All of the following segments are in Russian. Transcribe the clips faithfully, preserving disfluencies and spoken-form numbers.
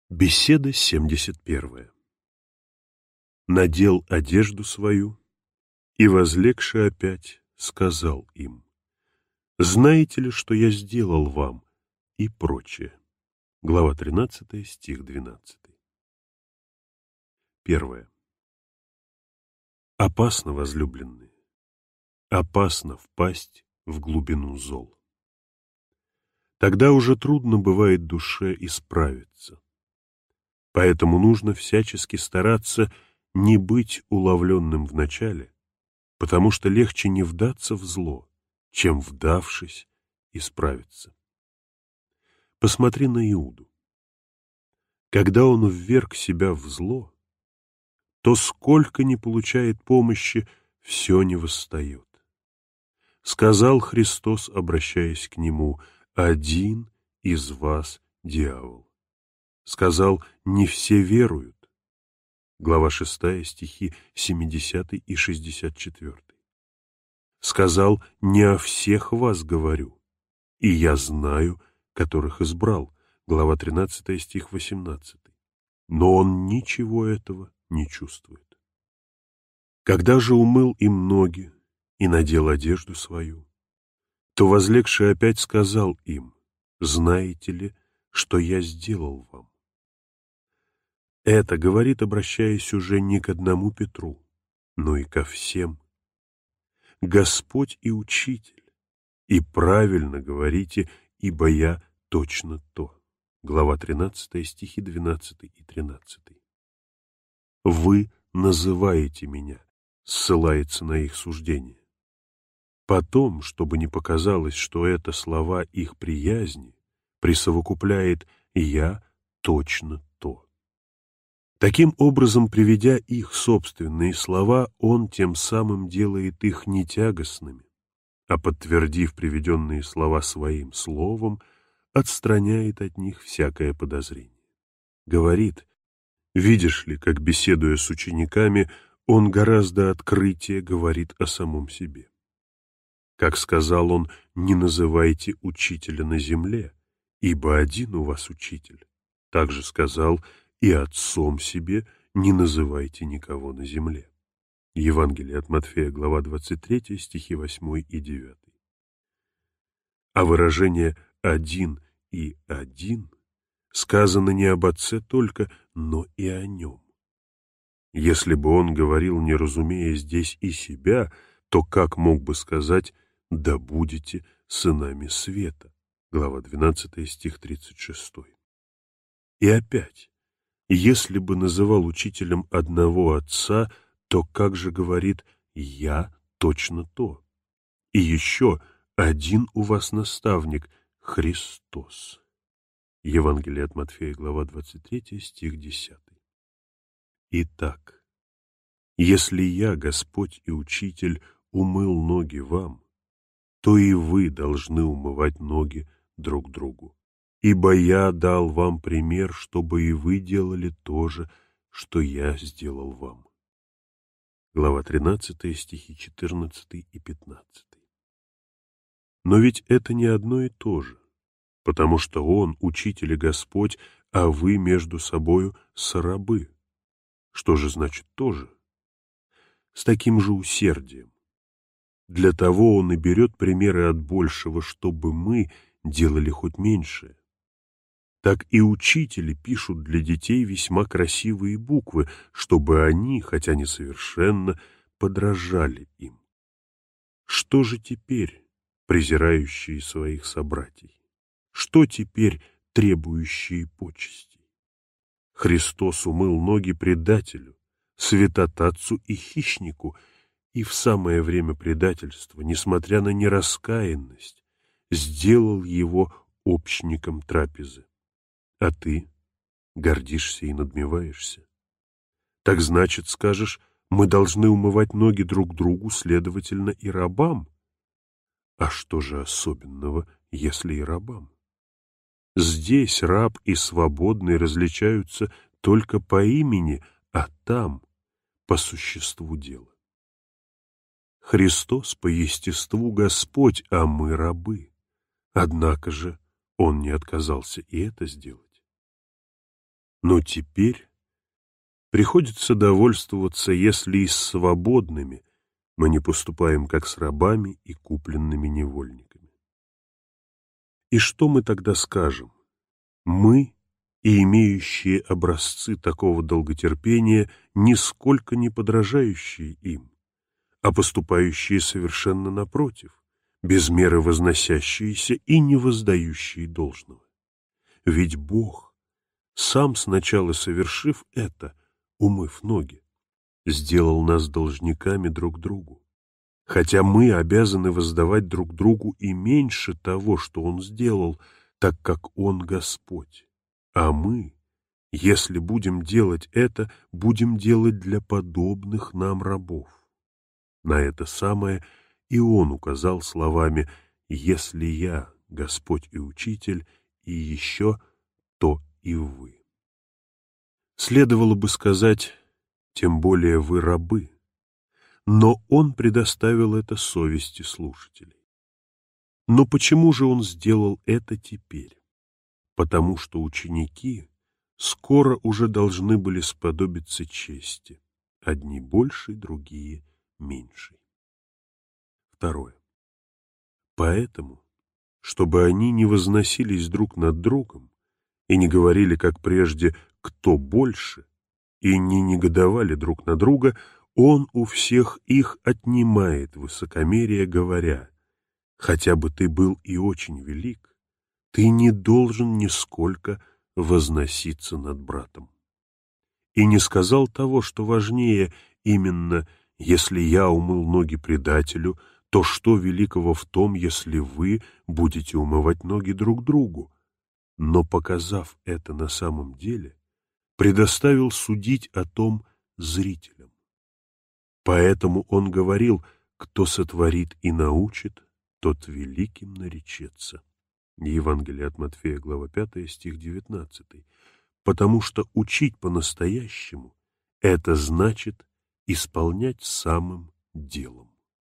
Беседа семьдесят первая. Надел одежду свою и, возлегши опять, сказал им: «Знаете ли, что я сделал вам?» и прочее. Глава тринадцатая, стих двенадцатый. Первое. Опасно, возлюбленные, опасно впасть в глубину зол. Тогда уже трудно бывает душе исправиться. Поэтому нужно всячески стараться не быть уловленным вначале, потому что легче не вдаться в зло, чем, вдавшись, исправиться. Посмотри на Иуду. Когда он вверг себя в зло, то сколько ни получает помощи, все не восстает. Сказал Христос, обращаясь к нему: «Один из вас дьявол». Сказал: «Не все веруют». Глава шестая, стихи семидесятый и шестьдесят четвёртый. Сказал: «Не о всех вас говорю, и я знаю, которых избрал». Глава тринадцатая, стих восемнадцатый. Но он ничего этого не чувствует. Когда же умыл им ноги и надел одежду свою, то, возлегший опять, сказал им: «Знаете ли, что я сделал вам?» Это говорит, обращаясь уже не к одному Петру, но и ко всем. Господь и Учитель, и правильно говорите, ибо я точно то. Глава тринадцатая, стихи двенадцатый и тринадцатый. Вы называете меня, ссылается на их суждение. Потом, чтобы не показалось, что это слова их приязни, присовокупляет «я точно то». Таким образом, приведя их собственные слова, он тем самым делает их не тягостными, а, подтвердив приведенные слова своим словом, отстраняет от них всякое подозрение. Говорит: видишь ли, как, беседуя с учениками, он гораздо открытее говорит о самом себе. Как сказал он: «Не называйте учителя на земле, ибо один у вас учитель». Также сказал: «И отцом себе не называйте никого на земле». Евангелие от Матфея, глава двадцать третья, стихи восьмой и девятый. А выражение «один» и «один» сказано не об Отце только, но и о Нем. Если бы он говорил, не разумея здесь и себя, то как мог бы сказать: «Да будете сынами света»? Глава двенадцатая, стих тридцать шестой. И опять, если бы называл учителем одного Отца, то как же говорит: «Я точно то»? И еще: один у вас наставник — Христос. Евангелие от Матфея, глава двадцать третья, стих десятый. Итак, если я, Господь и Учитель, умыл ноги вам, то и вы должны умывать ноги друг другу. Ибо я дал вам пример, чтобы и вы делали то же, что я сделал вам. Глава тринадцатая, стихи четырнадцатый и пятнадцатый. Но ведь это не одно и то же, потому что Он, Учитель и Господь, а вы между собою сорабы. Что же значит «то же»? С таким же усердием. Для того Он и берет примеры от большего, чтобы мы делали хоть меньшее. Так и учители пишут для детей весьма красивые буквы, чтобы они, хотя несовершенно, подражали им. Что же теперь, презирающие своих собратьев? Что теперь, требующие почестей? Христос умыл ноги предателю, святотатцу и хищнику, и в самое время предательства, несмотря на нераскаянность, сделал его общником трапезы. А ты гордишься и надмеваешься. Так значит, скажешь, мы должны умывать ноги друг другу, следовательно, и рабам. А что же особенного, если и рабам? Здесь раб и свободный различаются только по имени, а там — по существу дела. Христос по естеству Господь, а мы рабы. Однако же Он не отказался и это сделать. Но теперь приходится довольствоваться, если и с свободными мы не поступаем как с рабами и купленными невольниками. И что мы тогда скажем? Мы и имеющие образцы такого долготерпения, нисколько не подражающие им, а поступающие совершенно напротив, без меры возносящиеся и не воздающие должного. Ведь Бог, сам сначала совершив это, умыв ноги, сделал нас должниками друг другу, хотя мы обязаны воздавать друг другу и меньше того, что Он сделал, так как Он Господь. А мы, если будем делать это, будем делать для подобных нам рабов. На это самое и Он указал словами: «Если я, Господь и Учитель, и еще, то и вы». Следовало бы сказать: «Тем более вы рабы», но Он предоставил это совести слушателей. Но почему же Он сделал это теперь? Потому что ученики скоро уже должны были сподобиться чести, одни большей, другие меньшей. Второе. Поэтому, чтобы они не возносились друг над другом и не говорили, как прежде, кто больше, и не негодовали друг на друга, Он у всех их отнимает высокомерие, говоря: «Хотя бы ты был и очень велик, ты не должен нисколько возноситься над братом». И не сказал того, что важнее, именно: «Если я умыл ноги предателю, то что великого в том, если вы будете умывать ноги друг другу?» Но, показав это на самом деле, предоставил судить о том зрителям. Поэтому Он говорил: «Кто сотворит и научит, тот великим наречется». Евангелие от Матфея, глава пятая, стих девятнадцатый. Потому что учить по-настоящему — это значит исполнять самым делом.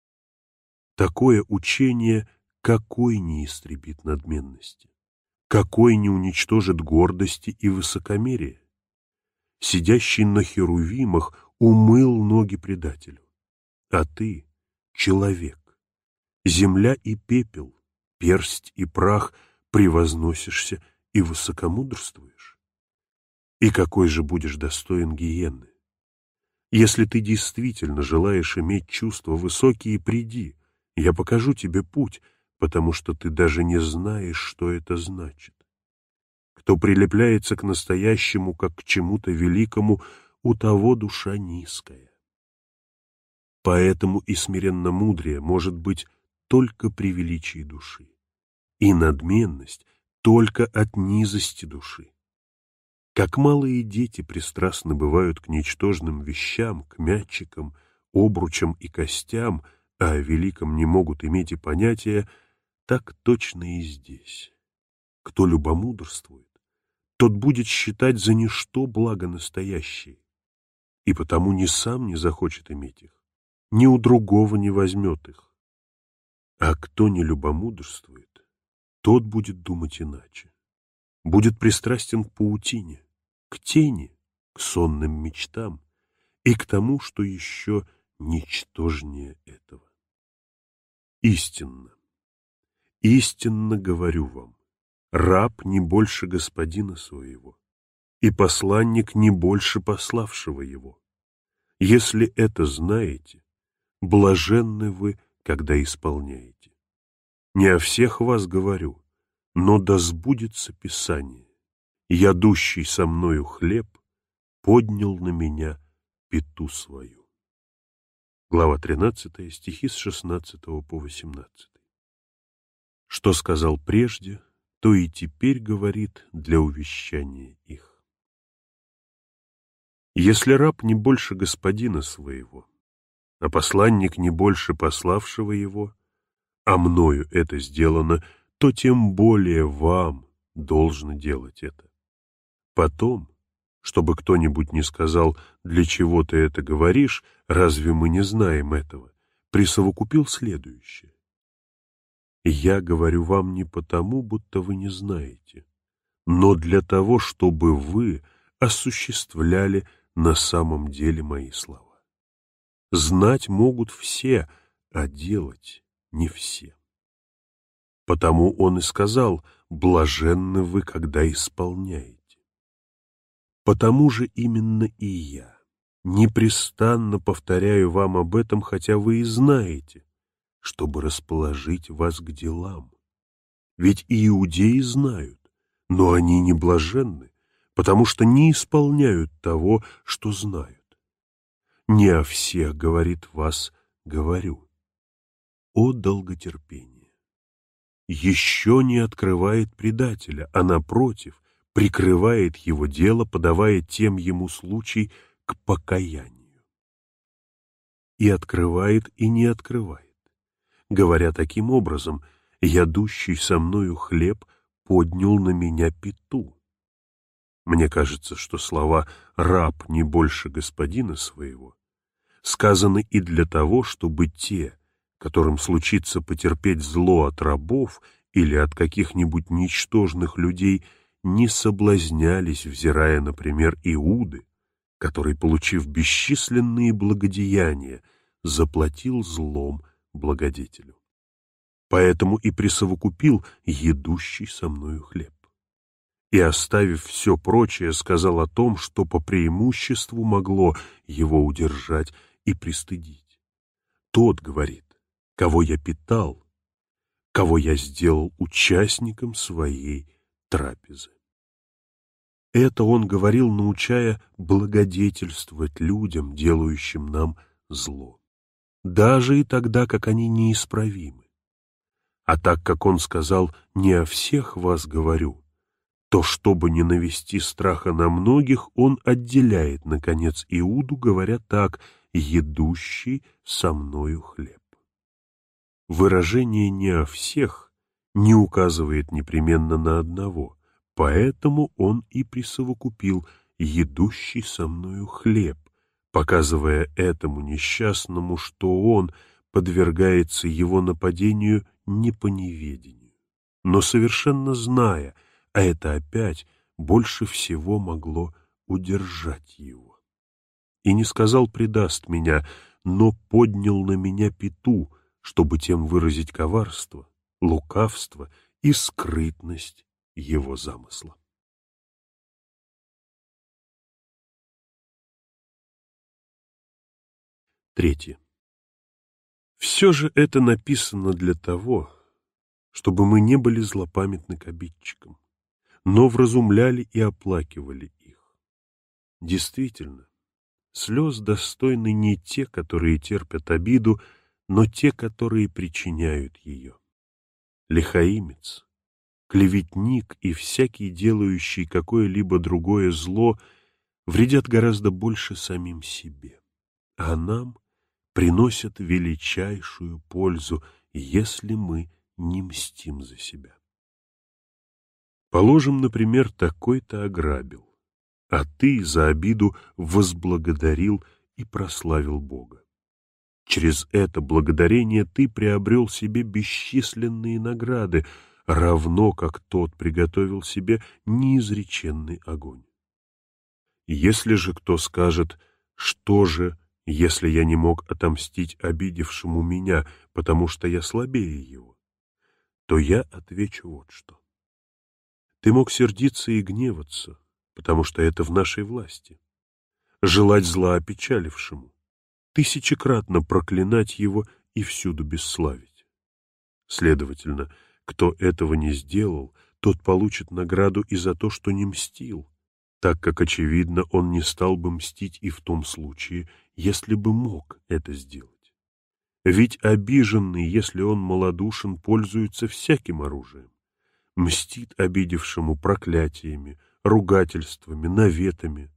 Такое учение какой не истребит надменности, какой не уничтожит гордости и высокомерия. Сидящий на херувимах умыл ноги предателю, а ты — человек, земля и пепел, персть и прах, превозносишься и высокомудрствуешь. И какой же будешь достоин гиенны? Если ты действительно желаешь иметь чувства высокие, приди, я покажу тебе путь, потому что ты даже не знаешь, что это значит. Кто прилепляется к настоящему, как к чему-то великому, у того душа низкая. Поэтому и смиренномудрие может быть только при величии души, и надменность только от низости души. Как малые дети пристрастны бывают к ничтожным вещам, к мячикам, обручам и костям, а о великом не могут иметь и понятия, так точно и здесь. Кто любомудрствует, тот будет считать за ничто благо настоящее, и потому ни сам не захочет иметь их, ни у другого не возьмет их. А кто не любомудрствует, тот будет думать иначе, будет пристрастен к паутине, к тени, к сонным мечтам и к тому, что еще ничтожнее этого. Истинно, истинно говорю вам, раб не больше господина своего, и посланник не больше пославшего его. Если это знаете, блаженны вы, когда исполняете. Не о всех вас говорю, но да сбудется Писание: ядущий со мною хлеб поднял на меня пяту свою. Глава тринадцатая, стихи с шестнадцатого по восемнадцатый. Что сказал прежде, то и теперь говорит для увещания их. Если раб не больше господина своего, а посланник не больше пославшего его, а мною это сделано, то тем более вам должно делать это. Потом, чтобы кто-нибудь не сказал: «Для чего ты это говоришь? Разве мы не знаем этого?» присовокупил следующее: «Я говорю вам не потому, будто вы не знаете, но для того, чтобы вы, осуществляли на самом деле мои слова. Знать могут все, а делать не все. Потому он и сказал: блаженны вы, когда исполняете. Потому же именно и я непрестанно повторяю вам об этом, хотя вы и знаете, чтобы расположить вас к делам. Ведь и иудеи знают, но они не блаженны, потому что не исполняют того, что знают. Не о всех, говорит, вас говорю. О долготерпение! Еще не открывает предателя, а напротив, прикрывает его дело, подавая тем ему случай к покаянию. И открывает, и не открывает, говоря таким образом: ядущий со мною хлеб поднял на меня пяту. Мне кажется, что слова «раб не больше господина своего» сказаны и для того, чтобы те, которым случится потерпеть зло от рабов или от каких-нибудь ничтожных людей, не соблазнялись, взирая, например, Иуды, который, получив бесчисленные благодеяния, заплатил злом благодетелю. Поэтому и присовокупил едущий со мною хлеб. И, оставив все прочее, сказал о том, что по преимуществу могло его удержать и пристыдить. Тот, говорит, кого я питал, кого я сделал участником своей трапезы. Это он говорил, научая благодетельствовать людям, делающим нам зло, даже и тогда, как они неисправимы. А так как он сказал «не о всех вас говорю», то, чтобы не навести страха на многих, он отделяет, наконец, Иуду, говоря так: «едущий со мною хлеб». Выражение «не о всех» не указывает непременно на одного, поэтому он и присовокупил «едущий со мною хлеб», показывая этому несчастному, что он подвергается его нападению не по неведению, но совершенно зная, а это опять больше всего могло удержать его. И не сказал «предаст меня», но поднял на меня пяту, чтобы тем выразить коварство, лукавство и скрытность его замысла. Третье. Все же это написано для того, чтобы мы не были злопамятны к обидчикам, но вразумляли и оплакивали их. Действительно, слез достойны не те, которые терпят обиду, но те, которые причиняют ее. Лихаимец, клеветник и всякий, делающий какое-либо другое зло, вредят гораздо больше самим себе, а нам приносят величайшую пользу, если мы не мстим за себя. Положим, например, такой-то ограбил, а ты за обиду возблагодарил и прославил Бога. Через это благодарение ты приобрел себе бесчисленные награды, равно как тот приготовил себе неизреченный огонь. Если же кто скажет: что же, если я не мог отомстить обидевшему меня, потому что я слабее его, то я отвечу вот что. Ты мог сердиться и гневаться, потому что это в нашей власти, желать зла опечалившему, тысячекратно проклинать его и всюду бесславить. Следовательно, кто этого не сделал, тот получит награду и за то, что не мстил, так как, очевидно, он не стал бы мстить и в том случае, если бы мог это сделать. Ведь обиженный, если он малодушен, пользуется всяким оружием, мстит обидевшему проклятиями, ругательствами, наветами.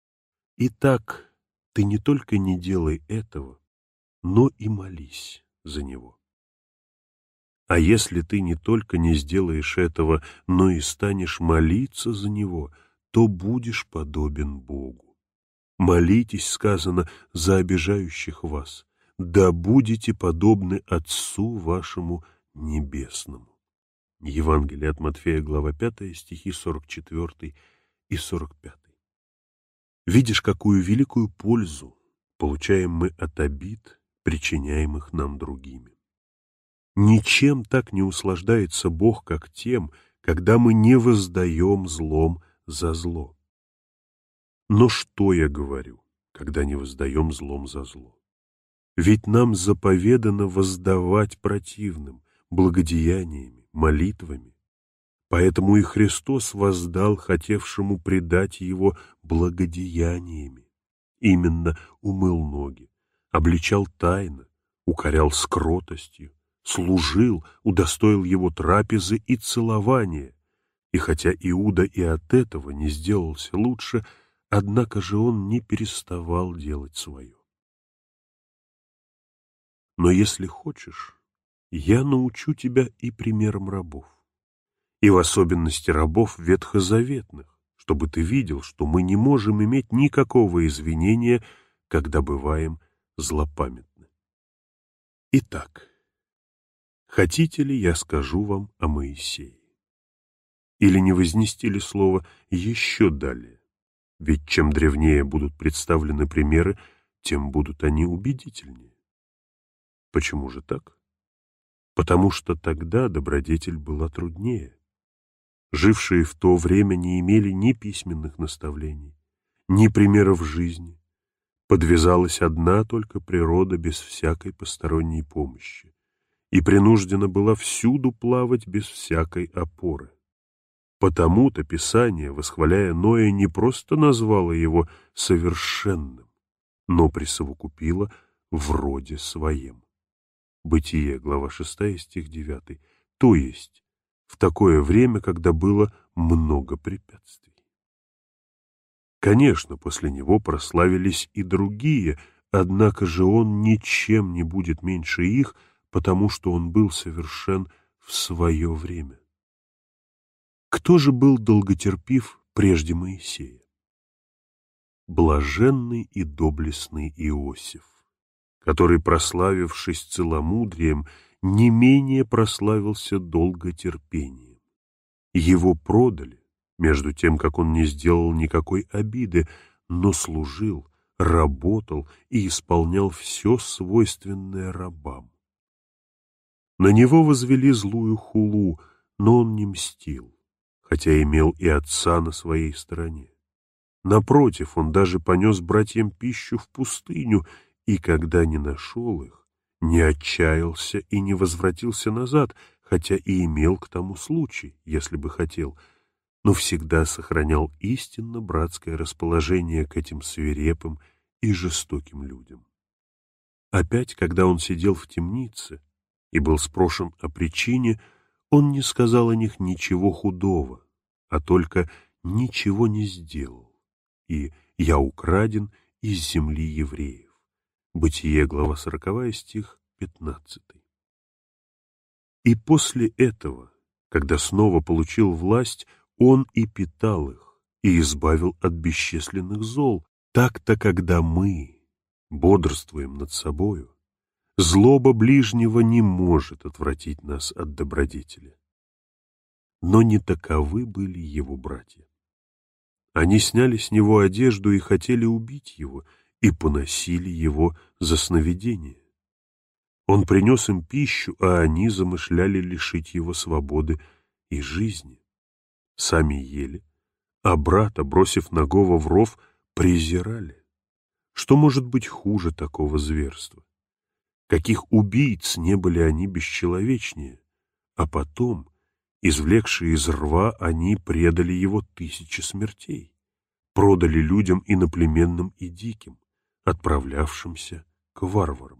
Итак, ты не только не делай этого, но и молись за него. А если ты не только не сделаешь этого, но и станешь молиться за него, то будешь подобен Богу. Молитесь, сказано, за обижающих вас, да будете подобны Отцу вашему Небесному. Евангелие от Матфея, глава пятая, стихи сорок четвёртый и сорок пятый. Видишь, какую великую пользу получаем мы от обид, причиняемых нам другими. Ничем так не услаждается Бог, как тем, когда мы не воздаем злом за зло. Но что я говорю, когда не воздаем злом за зло? Ведь нам заповедано воздавать противным благодеяниями, молитвами. Поэтому и Христос воздал хотевшему предать его благодеяниями. Именно умыл ноги, обличал тайно, укорял с кротостью, служил, удостоил его трапезы и целования. И хотя Иуда и от этого не сделался лучше, однако же он не переставал делать свое. Но если хочешь, я научу тебя и примерам рабов, и в особенности рабов ветхозаветных, чтобы ты видел, что мы не можем иметь никакого извинения, когда бываем злопамятны. Итак, хотите ли, я скажу вам о Моисее? Или не вознести ли слово еще далее? Ведь чем древнее будут представлены примеры, тем будут они убедительнее. Почему же так? Потому что тогда добродетель была труднее. Жившие в то время не имели ни письменных наставлений, ни примеров жизни. Подвязалась одна только природа без всякой посторонней помощи и принуждена была всюду плавать без всякой опоры. Потому-то Писание, восхваляя Ноя, не просто назвало его совершенным, но присовокупило в роде своем. Бытие, глава шестая, стих девятый. То есть в такое время, когда было много препятствий. Конечно, после него прославились и другие, однако же он ничем не будет меньше их, потому что он был совершен в свое время. Кто же был долготерпив прежде Моисея? Блаженный и доблестный Иосиф, который, прославившись целомудрием, не менее прославился долготерпением. Его продали, между тем, как он не сделал никакой обиды, но служил, работал и исполнял все свойственное рабам. На него возвели злую хулу, но он не мстил, хотя имел и отца на своей стороне. Напротив, он даже понес братьям пищу в пустыню, и когда не нашел их, не отчаялся и не возвратился назад, хотя и имел к тому случай, если бы хотел, но всегда сохранял истинно братское расположение к этим свирепым и жестоким людям. Опять, когда он сидел в темнице и был спрошен о причине, он не сказал о них ничего худого, а только ничего не сделал, и «я украден из земли евреев». Бытие, глава сороковая, стих пятнадцатый. И после этого, когда снова получил власть, он и питал их, и избавил от бесчисленных зол. Так-то, когда мы бодрствуем над собою, злоба ближнего не может отвратить нас от добродетели. Но не таковы были его братья. Они сняли с него одежду и хотели убить его, и поносили его за сновидение. Он принес им пищу, а они замышляли лишить его свободы и жизни. Сами ели, а брата, бросив нагого в ров, презирали. Что может быть хуже такого зверства? Каких убийц не были они бесчеловечнее? А потом, извлекшие из рва, они предали его тысячи смертей, продали людям иноплеменным и диким, отправлявшимся к варварам.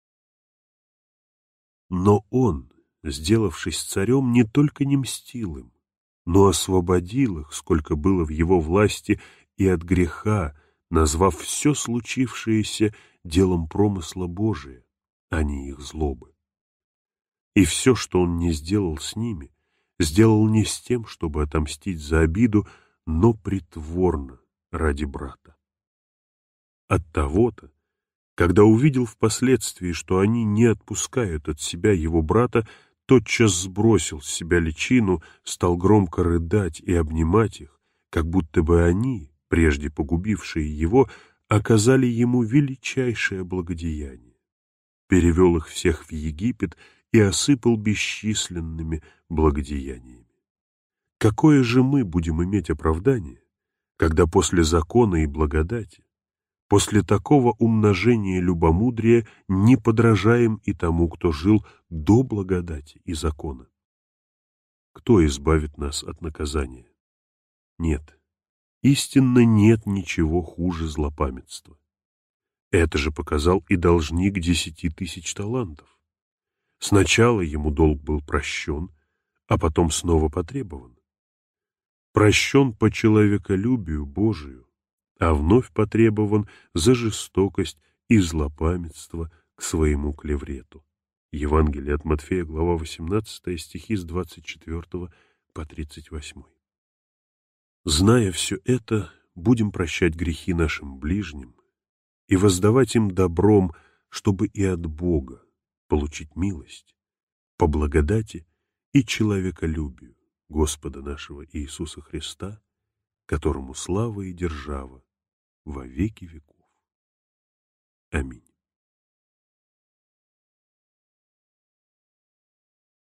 Но он, сделавшись царем, не только не мстил им, но освободил их, сколько было в его власти, и от греха, назвав все случившееся делом промысла Божия, а не их злобы. И все, что он не сделал с ними, сделал не с тем, чтобы отомстить за обиду, но притворно ради брата. Оттого-то, когда увидел впоследствии, что они не отпускают от себя его брата, тотчас сбросил с себя личину, стал громко рыдать и обнимать их, как будто бы они, прежде погубившие его, оказали ему величайшее благодеяние, перевел их всех в Египет и осыпал бесчисленными благодеяниями. Какое же мы будем иметь оправдание, когда после закона и благодати, после такого умножения любомудрия не подражаем и тому, кто жил до благодати и закона? Кто избавит нас от наказания? Нет, истинно нет ничего хуже злопамятства. Это же показал и должник десяти тысяч талантов. Сначала ему долг был прощен, а потом снова потребован. Прощен по человеколюбию Божию, а вновь потребован за жестокость и злопамятство к своему клеврету. Евангелие от Матфея, глава восемнадцатая, стихи с двадцать четвёртого по тридцать восьмой. Зная все это, будем прощать грехи нашим ближним и воздавать им добром, чтобы и от Бога получить милость по благодати и человеколюбию Господа нашего Иисуса Христа, которому слава и держава во веки веков. Аминь.